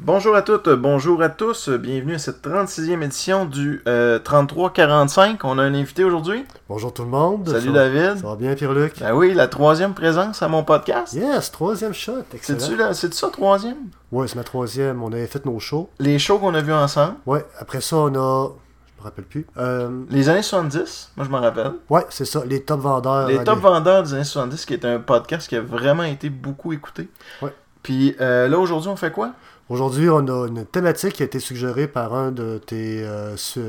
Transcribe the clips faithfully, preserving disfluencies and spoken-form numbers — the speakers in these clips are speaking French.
Bonjour à toutes, bonjour à tous, bienvenue à cette trente-sixième édition du euh, trente-trois quarante-cinq. On a un invité aujourd'hui. Bonjour tout le monde. Salut ça David. Va, ça va bien Pierre-Luc? Ben oui, la troisième présence à mon podcast. Yes, troisième shot, excellent. C'est-tu, là, c'est-tu ça, troisième? Oui, c'est ma troisième. On avait fait nos shows. Les shows qu'on a vus ensemble. Ouais, après ça, on a... Je me rappelle plus. Euh... Les années soixante-dix, moi je m'en rappelle. Ouais, c'est ça, les top vendeurs. Les euh, top des... vendeurs des années soixante-dix, qui est un podcast qui a vraiment été beaucoup écouté. Ouais. Puis euh, là, aujourd'hui, on fait quoi? Aujourd'hui, on a une thématique qui a été suggérée par un de tes... Euh, su...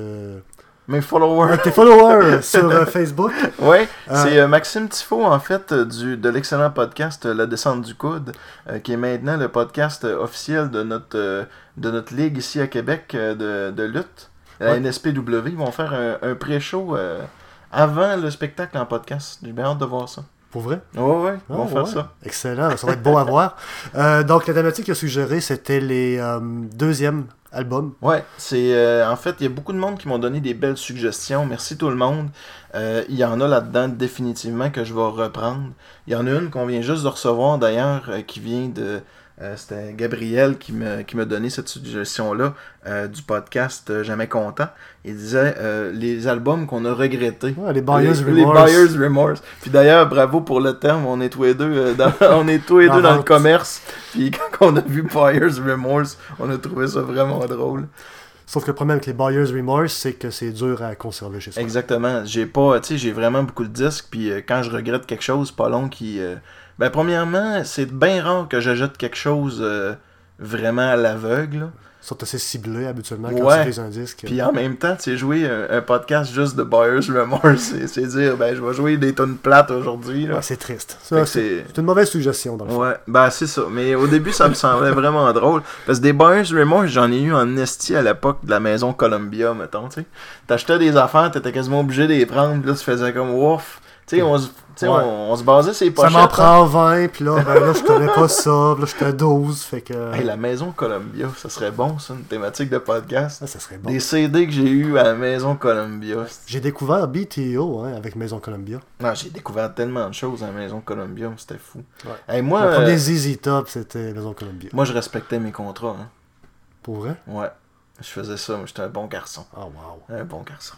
Mes followers. Un de tes followers sur euh, Facebook. Oui, euh... c'est euh, Maxime Tifo, en fait, du, de l'excellent podcast euh, La Descente du Coude, euh, qui est maintenant le podcast euh, officiel de notre, euh, de notre ligue ici à Québec euh, de, de lutte, la ouais. N S P W. Ils vont faire un, un pré-show euh, avant le spectacle en podcast. J'ai bien hâte de voir ça. Pour vrai? Oui, oui, ils vont oh, faire ouais. ça. Excellent, ça va être beau à voir. Euh, donc, la thématique qu'il a suggérée, c'était les euh, deuxièmes albums. Ouais, c'est euh, en fait, il y a beaucoup de monde qui m'ont donné des belles suggestions. Merci tout le monde. Euh, il y en a là-dedans définitivement que je vais reprendre. Il y en a une qu'on vient juste de recevoir d'ailleurs, euh, qui vient de... Euh, c'était Gabriel qui me qui m'a donné cette suggestion-là euh, du podcast euh, Jamais Content. Il disait euh, les albums qu'on a regrettés. Ouais, les Buyer's les, Remorse. Les Buyer's Remorse. Puis d'ailleurs, bravo pour le terme. On est tous les deux, euh, dans, on est tous les deux dans le commerce. Puis quand on a vu Buyer's Remorse, on a trouvé ça vraiment drôle. Sauf que le problème avec les Buyer's Remorse, c'est que c'est dur à conserver chez soi. Exactement. J'ai pas, tu sais, j'ai vraiment beaucoup de disques. Puis euh, quand je regrette quelque chose, pas long qui... Euh, Ben, premièrement, c'est bien rare que j'ajoute quelque chose euh, vraiment à l'aveugle. Ils sont assez ciblés habituellement ouais. quand tu fais un disque. Puis en même temps, tu sais, jouer un, un podcast juste de Buyer's Remorse, c'est, c'est dire, ben, je vais jouer des tonnes plates aujourd'hui. Là. Ouais, c'est triste. Ça, c'est... c'est une mauvaise suggestion dans le fond. Ouais, ben c'est ça. Mais au début, ça me semblait vraiment drôle. Parce que des Buyer's Remorse, j'en ai eu en esti à l'époque de la maison Columbia, mettons, tu sais. T'achetais des affaires, t'étais quasiment obligé de les prendre, puis là, tu faisais comme ouf. Tu sais, on se... Ouais. On, on se basait sur les pochettes. Ça m'en prend vingt, puis là, ben là, je connais pas ça, puis là, j'étais à douze, fait que... Hey, la maison Columbia, ça serait bon, ça, une thématique de podcast. Ah, ça serait bon. Des C D que j'ai eu à la maison Columbia. J'ai découvert B T O, hein, avec Maison Columbia. Non, j'ai découvert tellement de choses à la maison Columbia, c'était fou. Ouais. Hey, moi, Mon premier euh... Z Z Top, c'était Maison Columbia. Moi, je respectais mes contrats. Hein. Pour vrai? Ouais. Je faisais ça, moi j'étais un bon garçon. Oh wow. Un bon garçon.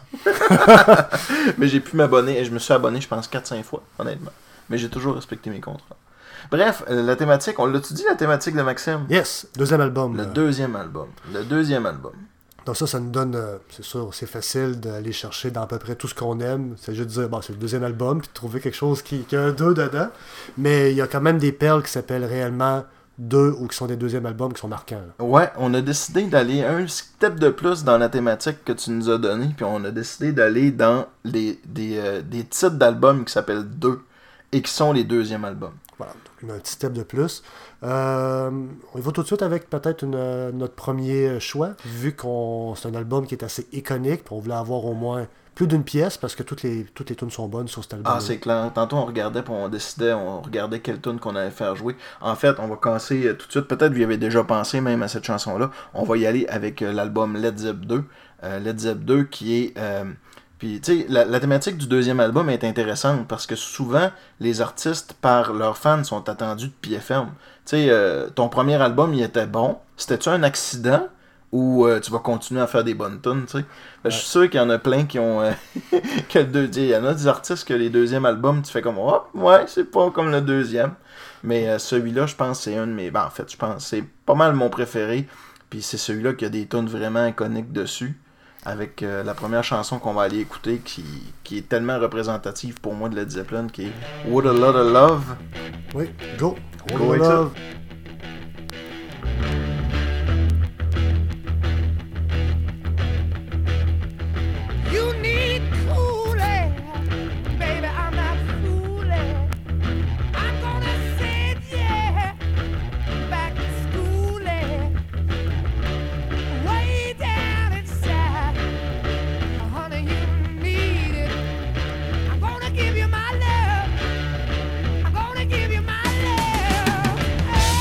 Mais j'ai pu m'abonner, et je me suis abonné, je pense, quatre cinq fois, honnêtement. Mais j'ai toujours respecté mes contrats. Bref, la thématique, on l'a-tu dit, la thématique de Maxime? Yes, deuxième album. Le euh... deuxième album. Le deuxième album. Donc ça, ça nous donne, euh, c'est sûr, c'est facile d'aller chercher dans à peu près tout ce qu'on aime. C'est juste de dire, bon, c'est le deuxième album, puis de trouver quelque chose qui, qui a un deux dedans. Mais il y a quand même des perles qui s'appellent réellement deux ou qui sont des deuxièmes albums qui sont marquants. Là. Ouais, on a décidé d'aller un step de plus dans la thématique que tu nous as donné, puis on a décidé d'aller dans les, des, euh, des titres d'albums qui s'appellent deux et qui sont les deuxièmes albums. Voilà, donc un petit step de plus. Euh, on y va tout de suite avec peut-être une, notre premier choix, vu qu'on c'est un album qui est assez iconique, puis on voulait avoir au moins plus d'une pièce, parce que toutes les toutes les tunes sont bonnes sur cet album. Ah, c'est clair. Tantôt, on regardait, puis on décidait, on regardait quelle tune qu'on allait faire jouer. En fait, on va commencer euh, tout de suite. Peut-être que vous y avez déjà pensé même à cette chanson-là. On va y aller avec euh, l'album Led Zepp deux. Euh, Led Zepp deux qui est... Euh, puis, tu sais, la, la thématique du deuxième album est intéressante parce que souvent, les artistes, par leurs fans, sont attendus de pied ferme. Tu sais, euh, ton premier album, il était bon. C'était-tu un accident ou euh, tu vas continuer à faire des bonnes tunes, tu sais? Ouais. Je suis sûr qu'il y en a plein qui ont... Euh, que le deux... Il y en a des artistes que les deuxièmes albums, tu fais comme, oh, ouais, c'est pas comme le deuxième. Mais euh, celui-là, je pense, c'est un de mes... Ben, en fait, je pense, c'est pas mal mon préféré. Puis c'est celui-là qui a des tunes vraiment iconiques dessus. Avec euh, la première chanson qu'on va aller écouter qui, qui est tellement représentative pour moi de Led Zeppelin, qui est What a Lot of Love. Oui, go. Go with Love. Give you my love. I'm gonna give you my love.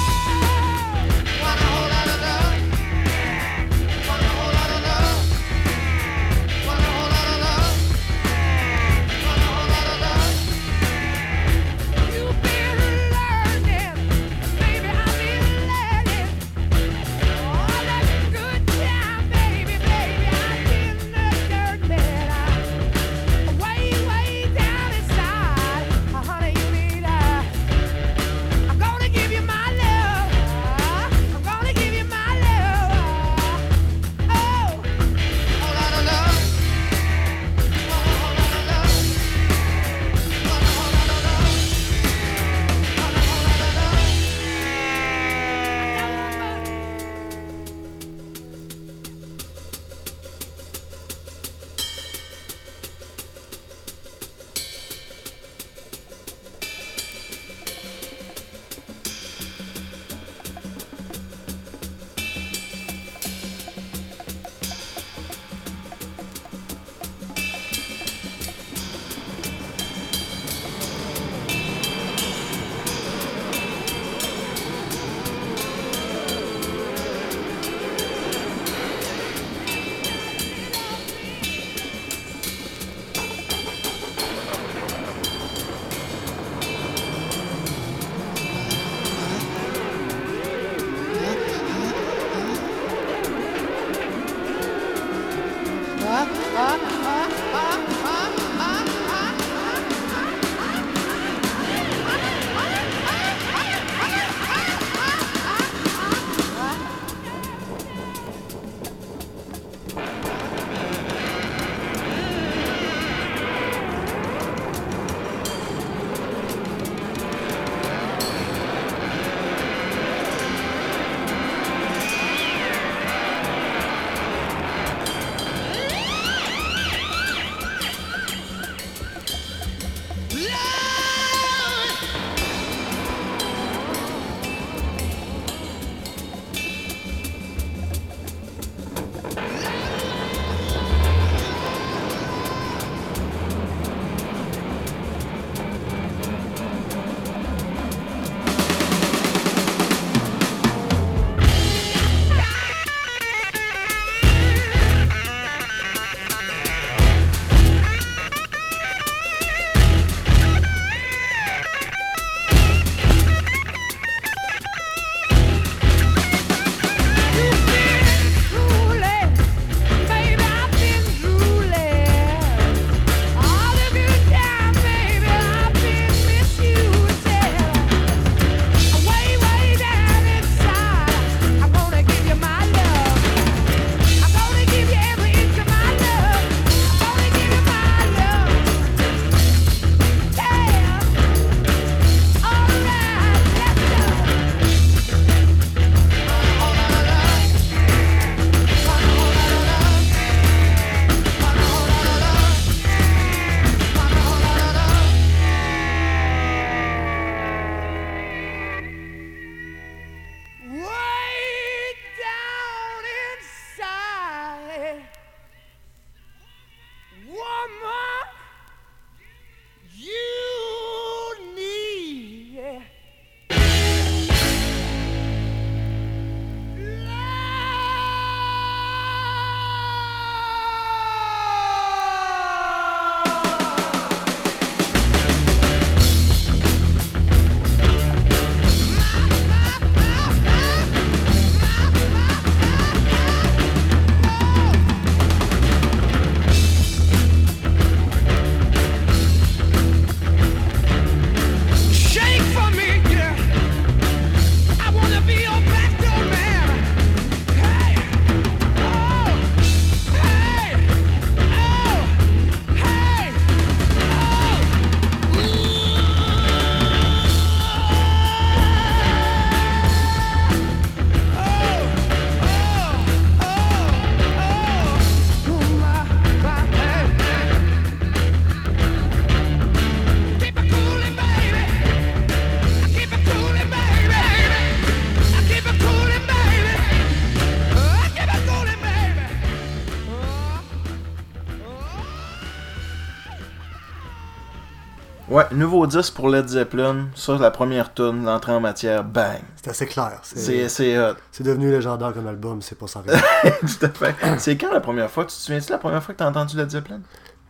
Ouais, nouveau disque pour Led Zeppelin. Ça, la première tune, l'entrée en matière, bang. C'est assez clair. C'est, c'est hot. C'est devenu légendaire comme album, c'est pas sans raison. Tout à fait. C'est quand la première fois? Tu te souviens-tu de la première fois que t'as entendu Led Zeppelin?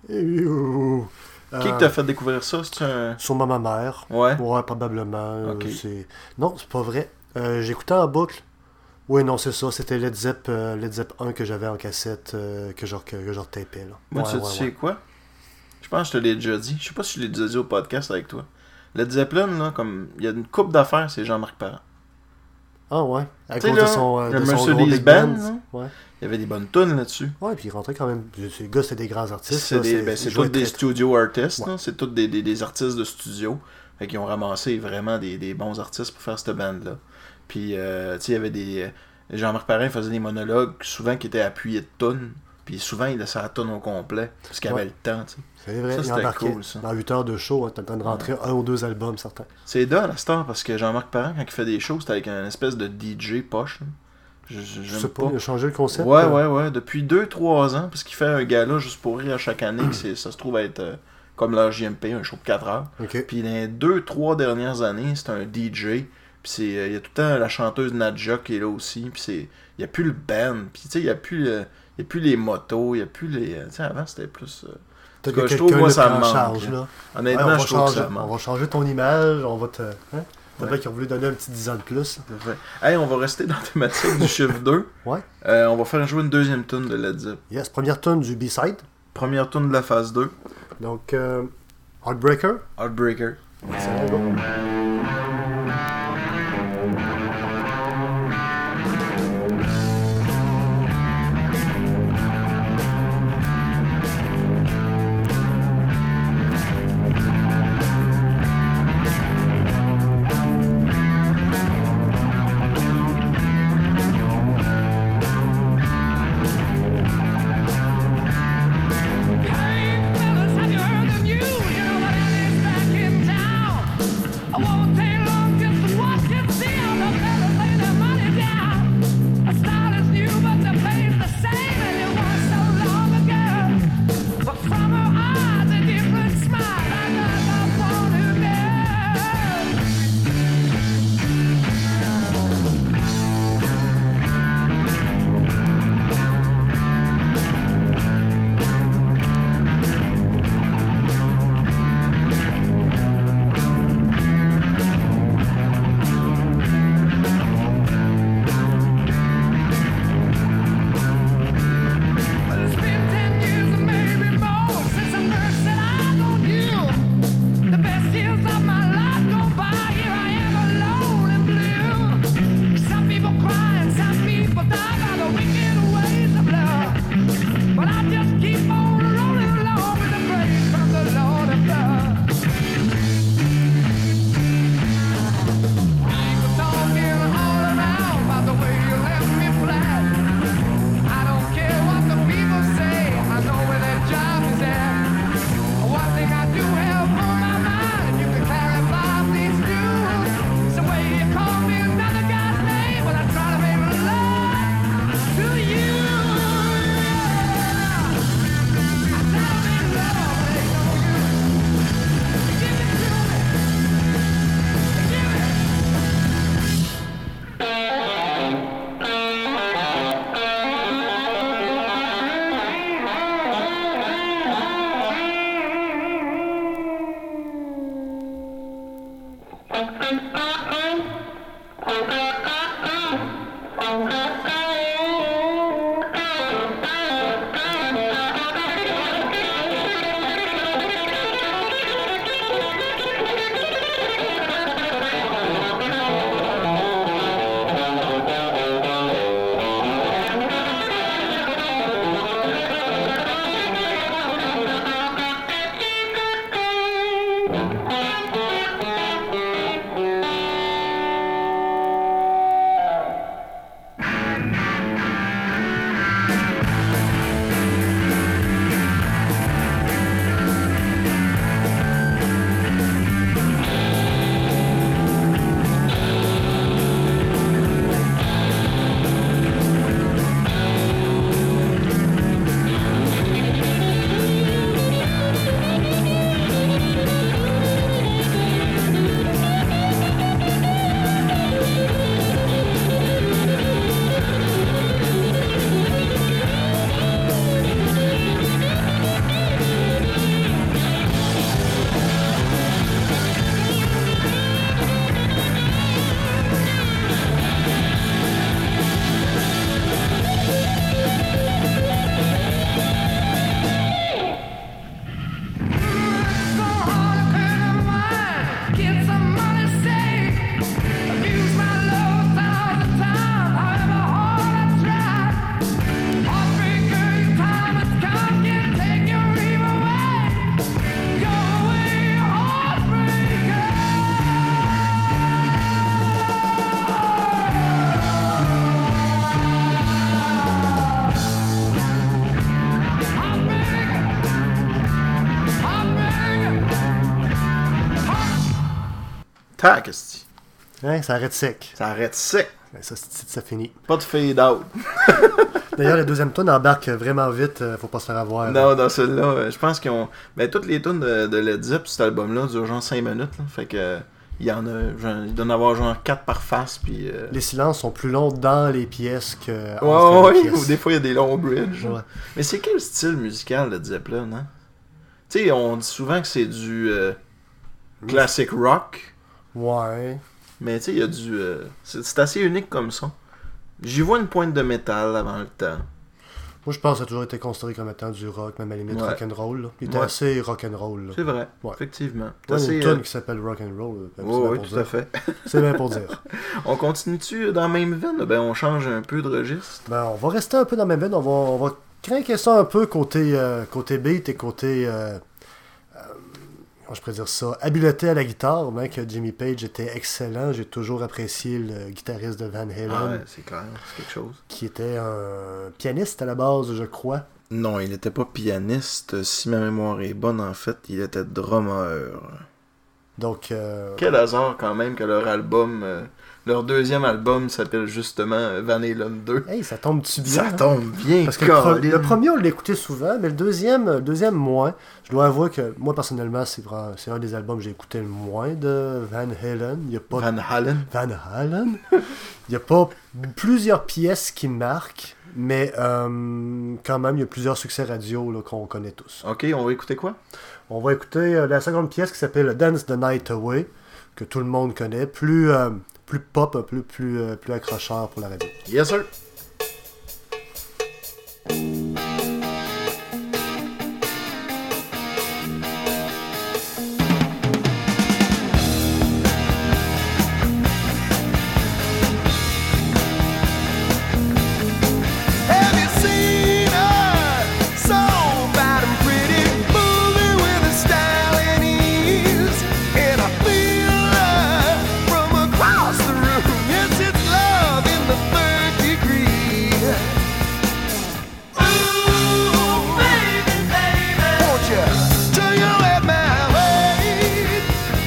Euh, Qui que t'a fait découvrir ça? C'est un... Sûrement ma mère. Ouais. Ouais, probablement. Ok. Euh, c'est... Non, c'est pas vrai. Euh, j'écoutais en boucle. Oui, non, c'est ça. C'était Led Zepp, euh, Led Zepp un que j'avais en cassette, euh, que je que, que je retapais. Là. Moi, Ouais, tu ouais, sais ouais. quoi? Je pense que je te l'ai déjà dit. Je sais pas si je l'ai déjà dit au podcast avec toi. Led Zeppelin, là, comme il y a une coupe d'affaires, c'est Jean-Marc Parent. Ah ouais. À T'sais, cause là, de son, euh, le de son Mercedes gros Big Benz, Band. là. Ouais. Il y avait des bonnes tunes là-dessus. Ouais, puis il rentrait quand même. Ces gars, c'était des grands artistes. C'est, là, des, ben, c'est ils jouaient tous des très- studio artists, Ouais. là. C'est tous des, des, des artistes de studio. Fait qu'ils ont ramassé vraiment des, des bons artistes pour faire cette bande-là. Puis, euh, tu sais, il y avait des... Jean-Marc Parent faisait des monologues, souvent qui étaient appuyés de tunes. Puis souvent, il laissait la tune au complet, parce qu'il Ouais. avait le temps, tu sais. C'est vrai, Ça, il c'était embarquait. cool, ça. Dans huit heures de show, hein, t'as le temps de rentrer un ou deux albums, certains. C'est dole à cette heure, parce que Jean-Marc Parent, quand il fait des shows, c'est avec un espèce de D J poche, là. Je, je, Je j'aime sais pas, il a changé le concept. Ouais, euh, ouais, ouais. Depuis deux trois ans, parce qu'il fait un gala juste pour rire à chaque année, que c'est, ça se trouve être euh, comme leur J M P, un show de quatre heures. Ok. Puis dans les deux trois dernières années, c'est un D J. Puis c'est, euh, il y a tout le temps la chanteuse Nadja qui est là aussi. Puis c'est, il n'y a plus le band. Puis tu sais, il n'y a plus le- il y a plus les motos, il n'y a plus les... Tu sais, avant, c'était plus... euh, Peut-être cas, que je trouve, quelqu'un moi, le ça prend me en manque, charge, là. là. Honnêtement, Ouais, on, va je trouve que changer, ça me on manque. va changer ton image, on va te... Hein? T'as Ouais. bien qui ont voulu donner un petit dix ans de plus. Tout à fait. Hey, on va rester dans la thématique du chiffre deux. Ouais. Euh, on va faire jouer une deuxième tune de Led Zepp. Yes, première tune du B-side. Première tune de la phase deux. Donc, euh, Heartbreaker. Heartbreaker. Excellent, go. Hey, fellas, have you heard the news? You know what it is back in town? I want Tac, esti. Hein, ça arrête sec. Ça arrête sec. Ben, ça, c'est- ça finit. Pas de fade-out. D'ailleurs, la deuxième tune embarque vraiment vite, euh, faut pas se faire avoir. Non, dans celle-là, euh, je pense qu'ils ont... Ben, toutes les tunes de, de Led Zepp, cet album-là, durent genre cinq minutes. Là. Fait que... euh, il y en a... Genre, il doit en avoir genre quatre par face, puis... euh, Les silences sont plus longs dans les pièces que. Ouais, entre ouais, les ouais, pièces. ou des fois, il y a des longs bridges. Ouais. Mais c'est quel style musical, Led Zeppelin, hein? Tu sais, on dit souvent que c'est du euh, classic rock, Ouais. mais tu sais, il y a du... euh, c'est c'est assez unique comme ça. J'y vois une pointe de métal avant le temps. Moi, je pense que ça a toujours été considéré comme étant du rock, même à la limite Ouais. rock'n'roll. là. Il était Ouais. assez rock'n'roll. là. C'est vrai, Ouais. effectivement. Ouais, C'est il y a une assez, tune qui s'appelle rock'n'roll. euh, c'est euh, bien ouais, ouais, pour tout dire. à fait. C'est bien pour dire. On continue-tu dans la même veine? Ben, on change un peu de registre. Ben, on va rester un peu dans la même veine. On va, on va craquer ça un peu côté, euh, côté beat et côté. Euh, euh, comment je pourrais dire ça? Habileté à la guitare. Bien que Jimmy Page était excellent. J'ai toujours apprécié le guitariste de Van Halen, Ah ouais, c'est clair, c'est quelque chose. qui était un pianiste à la base, je crois. Non, il n'était pas pianiste. Si ma mémoire est bonne, en fait, il était drummer. Donc. Euh, Quel hasard, quand même, que leur album... euh, leur deuxième album s'appelle justement euh, Van Halen deux. Hey, ça tombe-tu bien? Ça hein? tombe bien, Parce que le, pro- Colin. le premier, on l'écoutait souvent, mais le deuxième, le deuxième moins. Je dois avouer que moi, personnellement, c'est vraiment, c'est un des albums que j'ai écouté le moins de Van Halen. Il y a pas Van Halen. Van Halen. Il n'y a pas plusieurs pièces qui marquent, mais euh, quand même, il y a plusieurs succès radio là, qu'on connaît tous. Ok, on va écouter quoi? On va écouter euh, la seconde pièce qui s'appelle Dance the Night Away, que tout le monde connaît, plus, euh, plus pop, un peu plus, euh, plus accrocheur pour la radio. Yes, sir. Have you seen her? So bad and pretty, moving with a style and ease. And I feel her from across the room. Yes, it's love in the third degree. Ooh, baby, baby, won't you turn your head my way?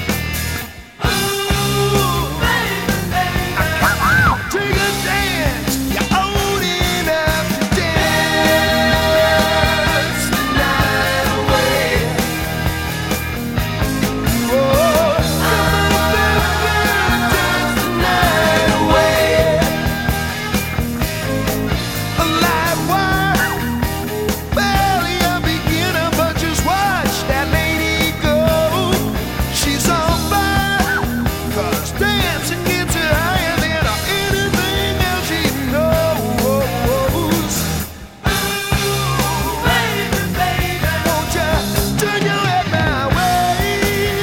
Ooh, baby, baby, come on, take a chance. You're old enough to dance the night away. Oh, come on, baby, dance the night away. A live wire, barely a beginner, but just watch that lady go. She's on fire, 'cause dancing gets her higher than anything else she knows. Ooh, baby, baby, won't you turn your head my way?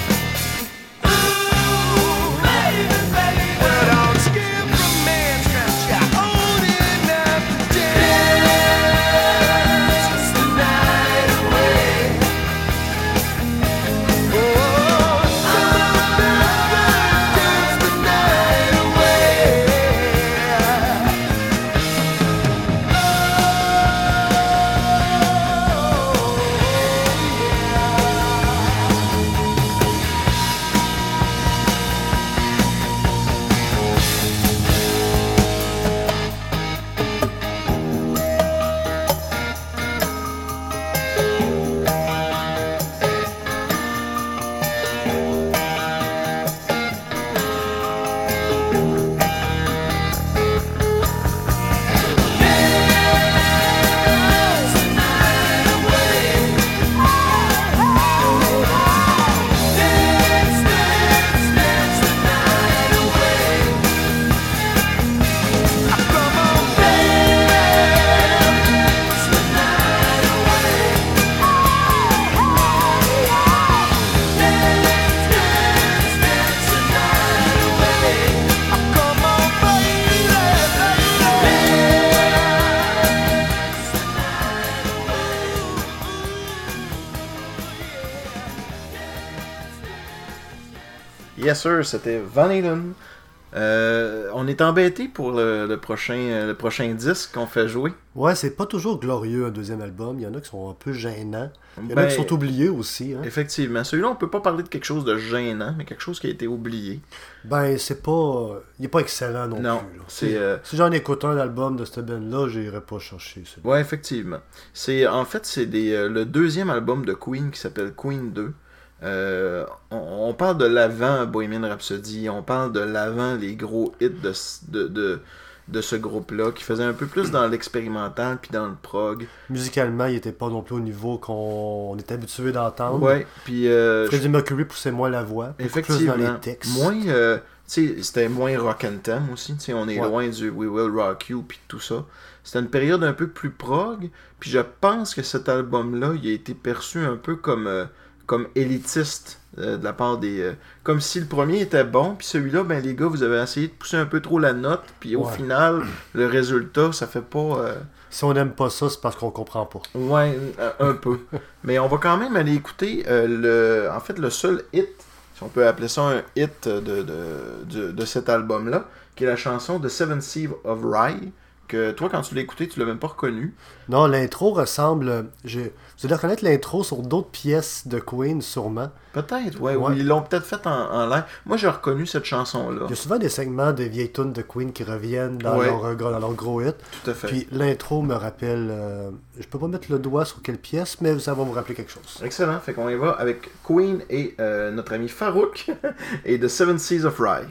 Ooh, baby, baby, well, don't skip romance, 'cause you're old enough to dance the night away. Oh, come on, baby, dance the night away. Dance the night away. Dance, dance, dance the night away. Come on, baby, dance the night away. Dance, dance, dance the night away. Come on, baby, Yes, sir, c'était Van Halen. Euh, on est embêté pour le, le prochain, le prochain disque qu'on fait jouer. Ouais, c'est pas toujours glorieux un deuxième album. Il y en a qui sont un peu gênants. Il y en Ben, a qui sont oubliés aussi. Hein. Effectivement. Celui-là, on peut pas parler de quelque chose de gênant, mais quelque chose qui a été oublié. Ben, c'est pas. Il est pas excellent non, Non, plus. là. c'est, Si, euh, si j'en écoute un album de cette band-là, j'irai pas chercher celui-là. Ouais, effectivement. C'est, en fait, c'est des, euh, le deuxième album de Queen qui s'appelle Queen deux. Euh, on, on parle de l'avant Bohemian Rhapsody, on parle de l'avant les gros hits de, de, de, de ce groupe-là, qui faisait un peu plus dans l'expérimental puis dans le prog. Musicalement, il était pas non plus au niveau qu'on est habitué d'entendre. Ouais, puis... Euh, Freddie Mercury poussait moins la voix, beaucoup effectivement, plus dans les textes. moins... Euh, tu sais, c'était moins rock and theme aussi, tu sais, on est Ouais. loin du We Will Rock You puis tout ça. C'était une période un peu plus prog, puis je pense que cet album-là, il a été perçu un peu comme... Euh, comme élitiste euh, de la part des... Euh, comme si le premier était bon, puis celui-là, ben les gars, vous avez essayé de pousser un peu trop la note, puis au Ouais. final, le résultat, ça fait pas... Euh, Si on n'aime pas ça, c'est parce qu'on comprend pas. ouais, un, un peu. Mais on va quand même aller écouter euh, le... En fait, le seul hit, si on peut appeler ça un hit de, de, de, de cet album-là, qui est la chanson de Seven Seas of Rye, que toi, quand tu l'as écouté, tu l'as même pas reconnu. Non, l'intro ressemble... j'ai- Vous allez reconnaître l'intro sur d'autres pièces de Queen, sûrement. Peut-être, ouais, Ouais. ou ils l'ont peut-être fait en, en live. Moi, j'ai reconnu cette chanson-là. Il y a souvent des segments de vieilles tunes de Queen qui reviennent dans, Ouais. leur, euh, dans leur gros hit. Tout à fait. Puis l'intro me rappelle... euh, je peux pas mettre le doigt sur quelle pièce, mais ça va vous rappeler quelque chose. Excellent, fait qu'on y va avec Queen et euh, notre ami Farouk et The Seven Seas of Rye.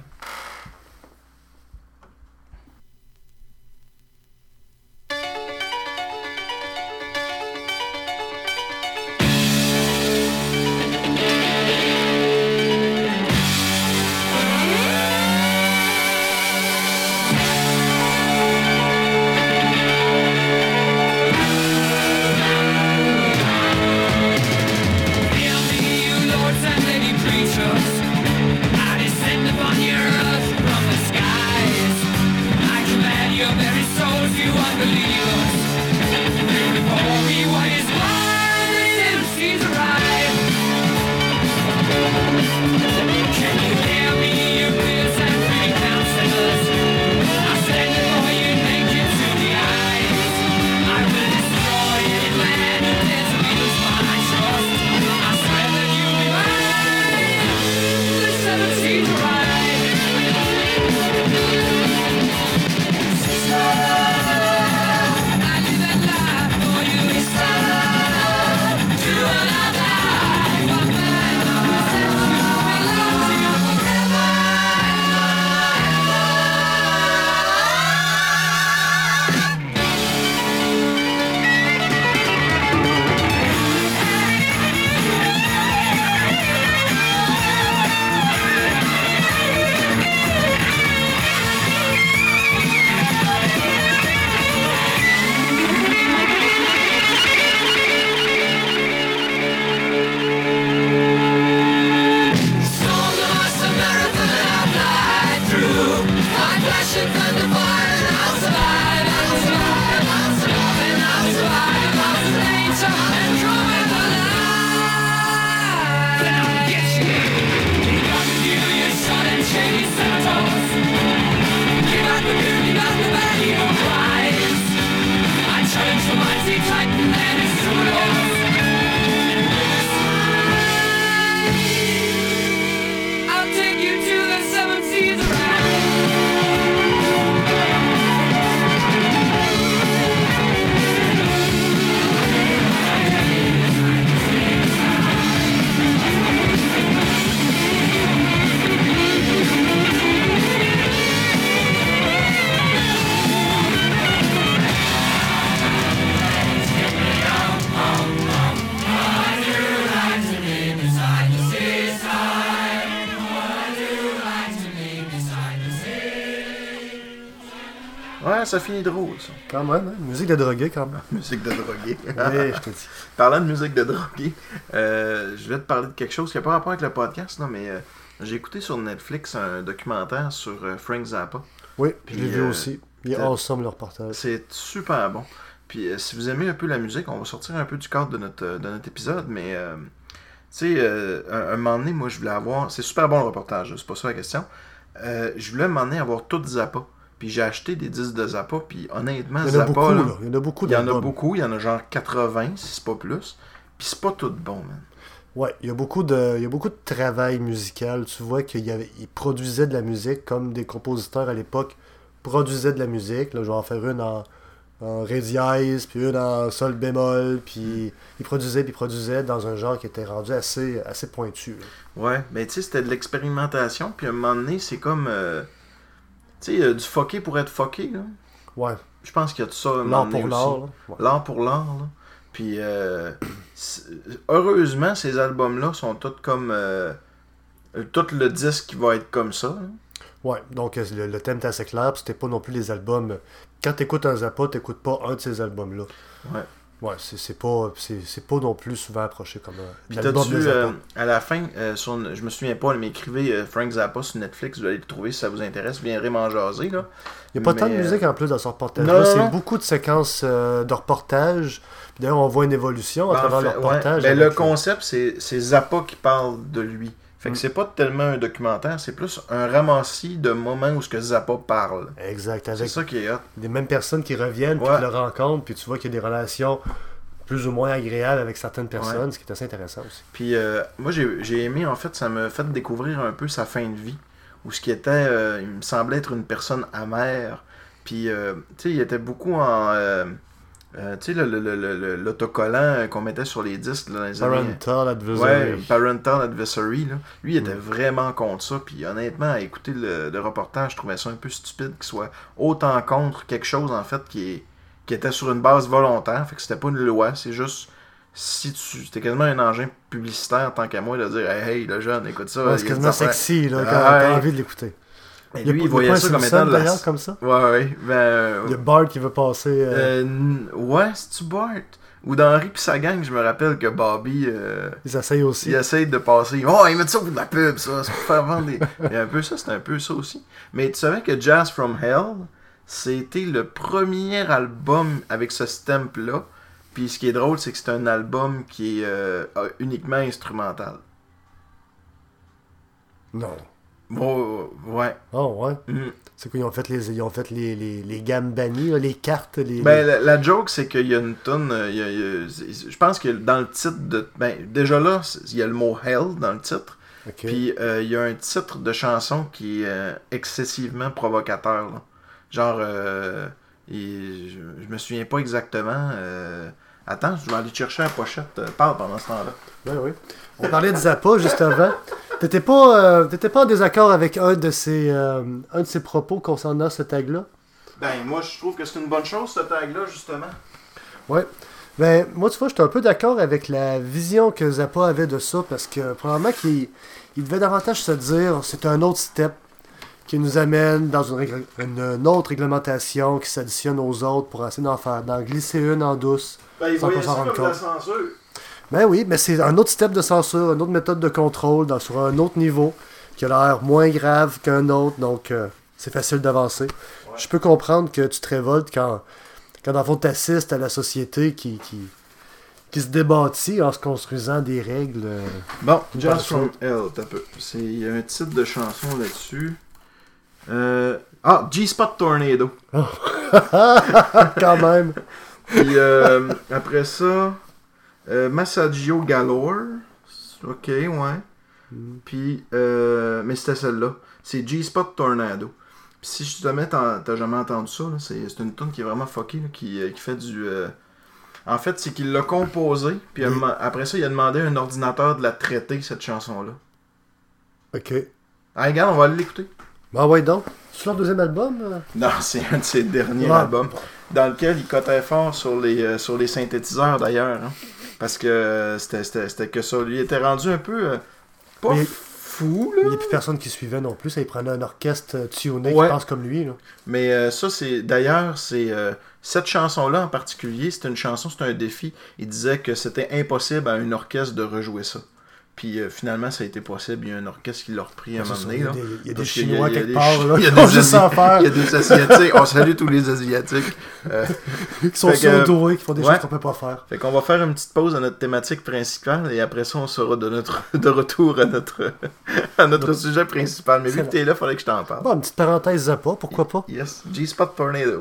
Hail me, you lords and lady preachers. I descend upon your earth from the skies. I command your very souls, you unbelievers. You before me what is blind, the seven seas arrive. Can you hear me, you peers and free counselors? I stand before you naked to the eyes. I will destroy any land who dares abuse my trust. I swear that you'll be mine. The seven seas arrive. Sister, I live that life for you. Sister, to another life of mine. Who said you belong to you forever Storms of us, a marathon I'll fly through. Like flashing thunder, fire, and I'll survive, I'll survive, I'll survive, and I'll survive. I'll slay some and come in the light. Then I'll get you. Give up with you, you shot and shady senators. Give up with you, give up the bad evil cries. I challenge the mighty titan and his rulers. I'll take you to the seven seas around. Ouais, ça finit drôle, ça. Quand même, hein? Musique de drogué, quand même. Musique de drogué. Oui, je te dis. Parlant de musique de drogué, euh, je vais te parler de quelque chose qui n'a pas rapport avec le podcast, non, mais euh, j'ai écouté sur Netflix un documentaire sur euh, Frank Zappa. Oui, je Puis, l'ai vu euh, aussi. Il est t'as- awesome, le reportage. C'est super bon. Puis euh, si vous aimez un peu la musique, on va sortir un peu du cadre de notre, euh, de notre épisode, mais euh, tu sais, euh, un, un moment donné, moi je voulais avoir. C'est super bon le reportage, c'est pas ça la question. euh, je voulais m'emmener avoir tout Zappa. Puis j'ai acheté des disques de Zappa, puis honnêtement, Il y en a Zappa, beaucoup, là, là. Il y en a beaucoup il y en a d'albums. beaucoup, il y en a genre quatre-vingts, si c'est pas plus. Puis c'est pas tout bon, man. Ouais, il y a beaucoup de, il y a beaucoup de travail musical. Tu vois qu'il y avait, il produisait de la musique comme des compositeurs à l'époque produisaient de la musique. Là, je vais en faire une en, en ré dièse, puis une en sol bémol, puis il produisait, puis il produisait dans un genre qui était rendu assez, assez pointu. Là. Ouais, ben tu sais, c'était de l'expérimentation, puis à un moment donné, c'est comme... euh, tu sais, euh, du fucké pour être fucké, là. Ouais, Je pense qu'il y a tout ça à un moment l'art donné pour aussi. l'art. là. Ouais. L'art pour l'art, là. Puis, euh, c'est- heureusement, ces albums-là sont tous comme... euh, tout le disque qui va être comme ça, là. Ouais, donc euh, le, le thème est assez clair, puis c'était pas non plus les albums. Quand t'écoutes un Zappa, t'écoutes pas un de ces albums-là. Ouais. Ouais, c'est c'est pas, c'est c'est pas non plus souvent approché comme un Puis album t'as-tu, de Zappa. euh, à la fin, euh, sur, je me souviens pas, mais écrivez euh, Frank Zappa sur Netflix, vous allez le trouver si ça vous intéresse, vous viendrez m'en jaser, là. Il n'y a pas mais, tant de euh, musique en plus dans ce non, reportage-là. non, C'est non. beaucoup de séquences euh, de reportage. Puis D'ailleurs, on voit une évolution à Ben, en travers fait, le reportage. ouais. Ben, le avec, euh, concept, c'est c'est Zappa qui parle de lui. Fait que Mm. c'est pas tellement un documentaire, c'est plus un ramassis de moments où ce que Zappa parle. Exact, C'est avec ça qui est hot. des mêmes personnes qui reviennent, puis Ouais. qui le rencontrent, puis tu vois qu'il y a des relations plus ou moins agréables avec certaines personnes, ce qui est assez intéressant aussi. Puis euh, moi, j'ai j'ai aimé, en fait, ça m'a fait découvrir un peu sa fin de vie. Où ce qui était, euh, il me semblait être une personne amère. Puis, euh, tu sais, il était beaucoup en... euh, euh, tu sais, le- le- le- le- le- l'autocollant qu'on mettait sur les disques là, dans les années... Parental Ouais, Advisory. Parental Advisory, là. Lui, il était Mm. vraiment contre ça. Puis honnêtement, à écouter le, le reportage, je trouvais ça un peu stupide qu'il soit autant contre quelque chose, en fait, qui, est, qui était sur une base volontaire. Fait que c'était pas une loi, c'est juste... Si tu... C'était quasiment un engin publicitaire, tant qu'à moi, de dire hey, « Hey, le jeune, écoute ça. Ouais, il c'est y a des quasiment affaires. sexy, là, quand Ah, t'as ouais. envie de l'écouter. Mais Il y a lui, pas- il il y a voyait pas un ça comme Simpson, étant de la... d'ailleurs, comme ça. Ouais, ouais. Ben, Il y a Bart qui veut passer... euh, euh, n- ouais, c'est-tu Bart? Ou dans Henry pis sa gang, je me rappelle que Bobby, euh, Ils essayent aussi. il essaye de passer. Oh, ils mettent ça pour de la pub, ça. C'est pour faire vendre des. Il y a un peu ça, c'est un peu ça aussi. Mais tu savais que Jazz from Hell, c'était le premier album avec ce stamp-là. Puis ce qui est drôle, c'est que c'est un album qui est euh, uniquement instrumental. Non. Bon, ouais. Oh, ouais. Mm. C'est quoi, ils ont fait les, ils ont fait les, les, les gammes bannies, là, les cartes, les... Ben, la, la joke, c'est qu'il y a une tonne. euh, il y a- il y a- c'est- je pense que dans le titre de. Ben, déjà là, c'est- il y a le mot Hell dans le titre. Ok. Puis euh, il y a un titre de chanson qui est euh, excessivement provocateur. Là. Genre, euh, il- je, je me souviens pas exactement. euh, Attends, je vais aller te chercher la pochette. euh, Parle pendant ce temps-là. Oui, oui. On parlait de Zappa juste avant. T'étais pas, euh, t'étais pas en désaccord avec un de ses, euh, un de ses propos concernant ce tag-là? Ben, moi, je trouve que c'est une bonne chose, ce tag-là, justement. Ouais. Ben, moi, tu vois, j'étais un peu d'accord avec la vision que Zappa avait de ça, parce que, probablement qu'il il devait davantage se dire, c'est un autre step qui nous amène dans une, règle- une, une autre réglementation qui s'additionne aux autres pour essayer d'en faire, d'en glisser une en douce. Ben, il Sans qu'on voyait s'en ça rende comme de la compte. censure. Ben oui, mais c'est un autre step de censure, une autre méthode de contrôle dans, sur un autre niveau qui a l'air moins grave qu'un autre, donc euh, c'est facile d'avancer. Je peux comprendre que tu te révoltes quand, quand dans le fond, tu assistes à la société qui, qui, qui se débâtit en se construisant des règles. euh, Bon, Une Jazz bonne from Hell, t'as peu. C'est- Il y a un titre de chanson là-dessus. Euh... Ah, G-Spot Tornado. quand même. Puis euh, après ça, euh, Massaggio Galore. Ok, ouais. Puis, euh, mais c'était celle-là. C'est G-Spot Tornado. Puis si justement t'as t'as jamais entendu ça, là, c'est c'est une tune qui est vraiment fuckée, là, qui, euh, qui fait du... euh, En fait, c'est qu'il l'a composé, puis Oui. euh, après ça, il a demandé à un ordinateur de la traiter, cette chanson-là. Ok. Ah, regarde, on va aller l'écouter. Ben ouais, donc. C'est leur deuxième album? euh? Non, c'est un de ses derniers Ah. albums, dans lequel il cotait fort sur les, euh, sur les synthétiseurs d'ailleurs. hein. Parce que euh, c'était- c'était c'était que ça. Lui il était rendu un peu euh, pas Mais- fou, Il là. n'y a plus personne qui suivait non plus. Ça, il prenait un orchestre euh, tuné Ouais. qui pense comme lui. Là. Mais euh, ça, c'est. D'ailleurs, c'est. euh, cette chanson-là en particulier, c'était une chanson, c'était un défi. Il disait que c'était impossible à un orchestre de rejouer ça. Puis euh, finalement, ça a été possible. Il y a un orchestre qui l'a repris à un C'est moment ça, donné. Il y a là. des, il y a des Parce qu'il y a- Chinois il y a quelque des part Chi- là, il y a qui des ont juste ça à Asi- faire, Il y a des Asiatiques. On salue tous les Asiatiques. Euh, qui sont Fait que, surdoués, qui font des ouais. choses qu'on peut pas faire. fait qu'on va faire une petite pause à notre thématique principale et après ça, on sera de, notre, de retour à notre, à notre sujet principal. Mais vu que Excellent. t'es là, il fallait que je t'en parle. Bon, une petite parenthèse Zappa, pourquoi pas? Yes, G-Spot Tornado.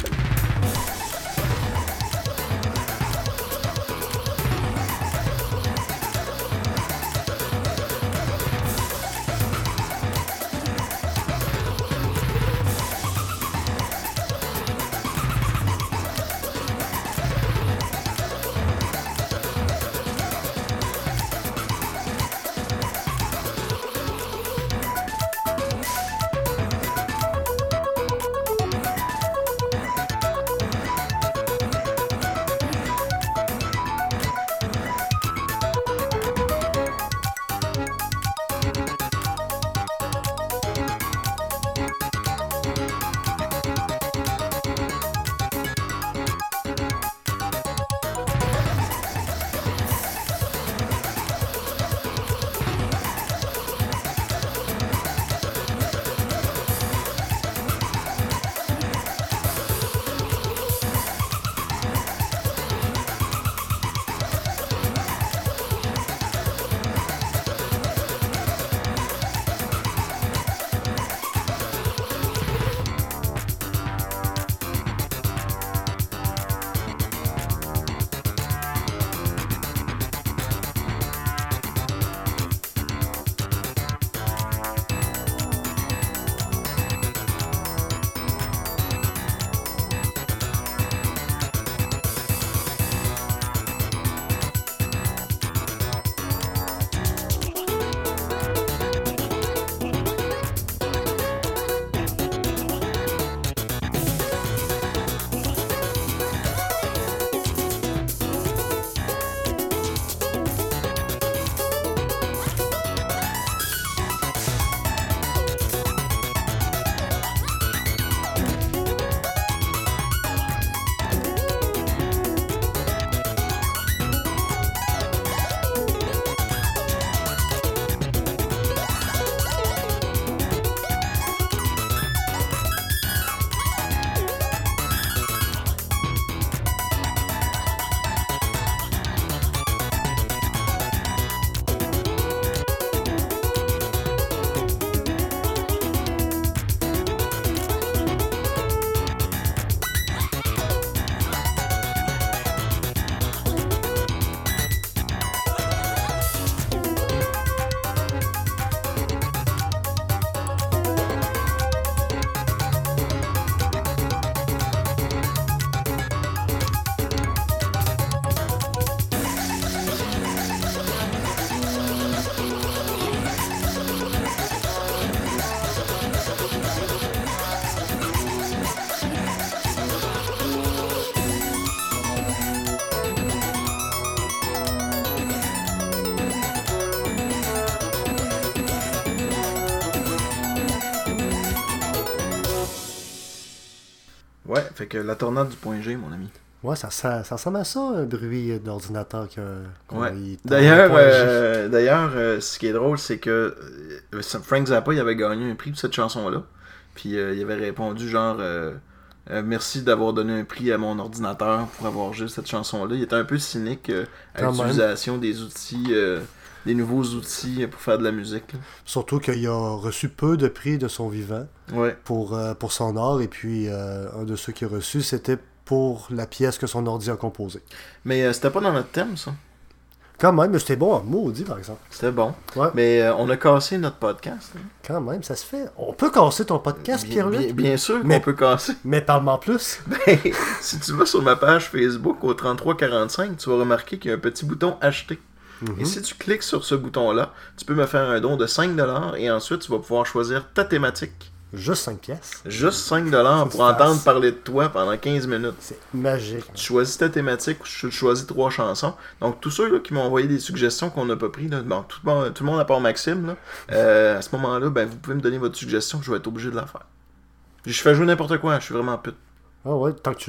Ouais, fait que la tornade du point G, mon ami. Ouais, ça, ça, ça ressemble à ça, un bruit d'ordinateur que, qu'on Ouais. y tend D'ailleurs, au point G. euh, d'ailleurs euh, ce qui est drôle, c'est que euh, Frank Zappa, il avait gagné un prix pour cette chanson-là. Puis euh, il avait répondu genre euh, euh, merci d'avoir donné un prix à mon ordinateur pour avoir juste cette chanson-là. Il était un peu cynique euh, à Quand l'utilisation des outils, euh, des nouveaux outils pour faire de la musique. Là. Surtout qu'il a reçu peu de prix de son vivant Ouais. pour, euh, pour son art. Et puis, euh, un de ceux qu'il a reçu, c'était pour la pièce que son ordi a composée. Mais euh, c'était pas dans notre thème, ça. Quand même, mais c'était bon en maudit, par exemple. C'était bon. Ouais. Mais euh, on a cassé notre podcast. hein. Quand même, ça se fait. On peut casser ton podcast, Bien, Pierre-Luc, bien, bien sûr qu'on Mais- peut casser. mais parle-moi en plus. Ben, si tu vas sur ma page Facebook au trente-trois quarante-cinq, tu vas remarquer qu'il y a un petit bouton acheter. Et si tu cliques sur ce bouton-là, tu peux me faire un don de cinq dollars et ensuite tu vas pouvoir choisir ta thématique. Juste cinq pièces. Juste cinq dollars pour C'est entendre face. parler de toi pendant quinze minutes. C'est magique. Tu choisis ta thématique, tu choisis trois chansons. Donc tous ceux là, qui m'ont envoyé des suggestions qu'on n'a pas pris, là, bon, tout, le monde- tout le monde à part Maxime, là, euh, à ce moment-là, ben, vous pouvez me donner votre suggestion, je vais être obligé de la faire. Je fais jouer n'importe quoi, je suis vraiment pute. Ah ouais, tant que tu l'as.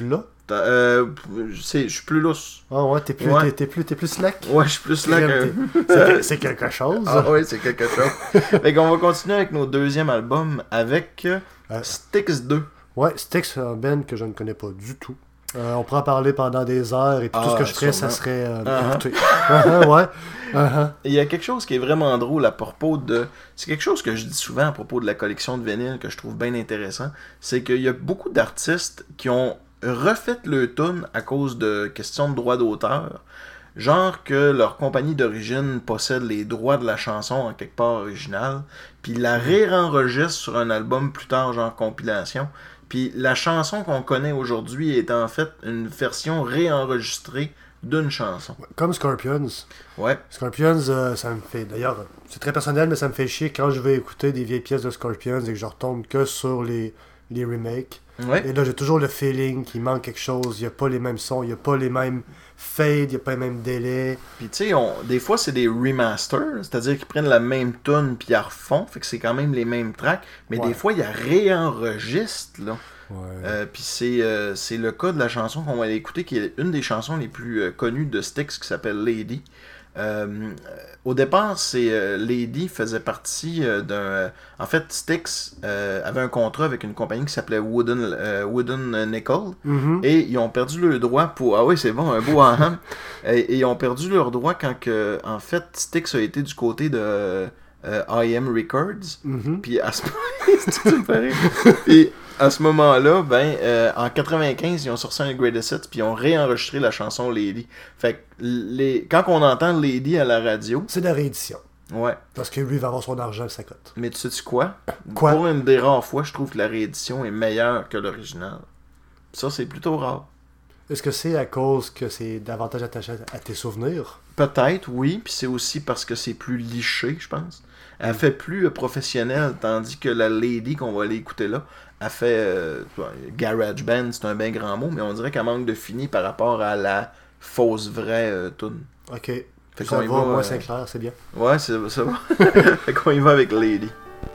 T'as- Euh, c'est- je suis plus lousse. Ah ouais, t'es plus, Ouais. t'es, t'es plus, t'es plus slack. Ouais, je suis plus là que... C'est, c'est quelque chose. Ah ouais, c'est quelque chose. Fait qu'on va continuer avec nos deuxièmes albums avec euh, Euh, Styx deux. Ouais, Styx, c'est un band que je ne connais pas du tout. Euh, on pourrait en parler pendant des heures et puis tout Ah, ce que je ferais, ça sûrement. serait euh, Uh-huh. écouter. Uh-huh, ouais. Uh-huh. Il y a quelque chose qui est vraiment drôle à propos de... C'est quelque chose que je dis souvent à propos de la collection de vinyles que je trouve bien intéressant. C'est qu'il y a beaucoup d'artistes qui ont refait le tune à cause de questions de droits d'auteur. Genre que leur compagnie d'origine possède les droits de la chanson en quelque part originale, puis la réenregistre sur un album plus tard, genre compilation. Puis la chanson qu'on connaît aujourd'hui est en fait une version réenregistrée d'une chanson. Comme Scorpions. Ouais. Scorpions, euh, ça me fait... D'ailleurs, c'est très personnel, mais ça me fait chier quand je vais écouter des vieilles pièces de Scorpions et que je retombe que sur les, les remakes. Ouais. Et là, j'ai toujours le feeling qu'il manque quelque chose. Il n'y a pas les mêmes sons, il n'y a pas les mêmes fades, il n'y a pas les mêmes délais. Puis tu sais, on- des fois c'est des remasters, c'est-à-dire qu'ils prennent la même tune puis ils la refont, fait que c'est quand même les mêmes tracks, mais Ouais. des fois ils la réenregistrent là. Ouais. Euh, puis c'est euh, c'est le cas de la chanson qu'on va aller écouter, qui est une des chansons les plus euh, connues de Styx, qui s'appelle Lady. Euh, euh, au départ, c'est euh, Lady faisait partie euh, d'un... euh, en fait, Styx euh, avait un contrat avec une compagnie qui s'appelait Wooden, euh, Wooden Nickel, Mhm. et ils ont perdu le droit pour... Ah oui, c'est bon, un beau aham. et, et ils ont perdu leur droit quand, que, en fait, Styx a été du côté de euh, I M Records. Mhm. Puis à ce ça me fait rire. Puis à ce moment-là, ben, euh, en quatre-vingt-quinze, ils ont sorti un Greatest Hits, puis ils ont réenregistré la chanson Lady. Fait que les... quand on entend Lady à la radio, C'est de la réédition. ouais. Parce que lui, il va avoir son argent, sa cote. Mais tu sais-tu quoi? Quoi? Pour une des rares fois, je trouve que la réédition est meilleure que l'original. Ça, c'est plutôt rare. Est-ce que c'est à cause que c'est davantage attaché à tes souvenirs? Peut-être, oui, puis c'est aussi parce que c'est plus liché, je pense. Elle fait plus euh, professionnelle, tandis que la Lady qu'on va aller écouter là, elle fait euh, garage band, c'est un bien grand mot, mais on dirait qu'elle manque de fini par rapport à la fausse vraie euh, tune. Ok. Fait Ça qu'on va, y moi, va, euh, c'est clair, c'est bien. Ouais, c'est ça va. Fait qu'on y va avec Lady.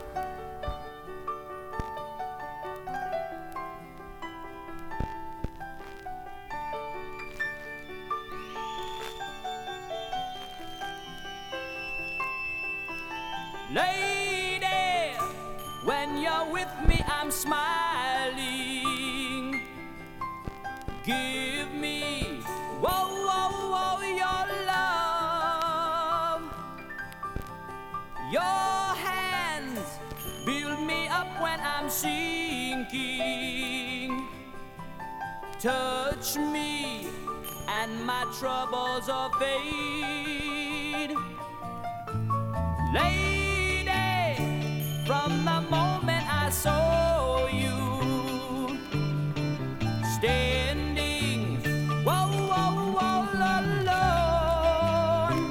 Lady, when you're with me, I'm smiling. Give me, whoa, whoa, whoa, your love. Your hands build me up when I'm sinking. Touch me, and my troubles are fade. Lady, from the moment I saw you standing, whoa, whoa, whoa, alone,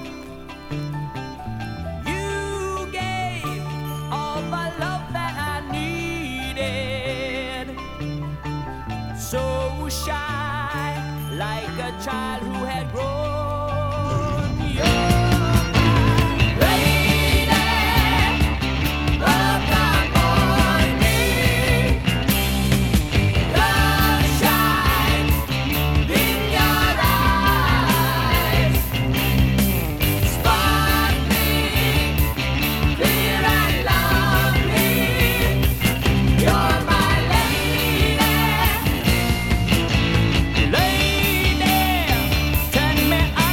you gave all the love that I needed. So shy, like a child who had grown young. Lady, turn me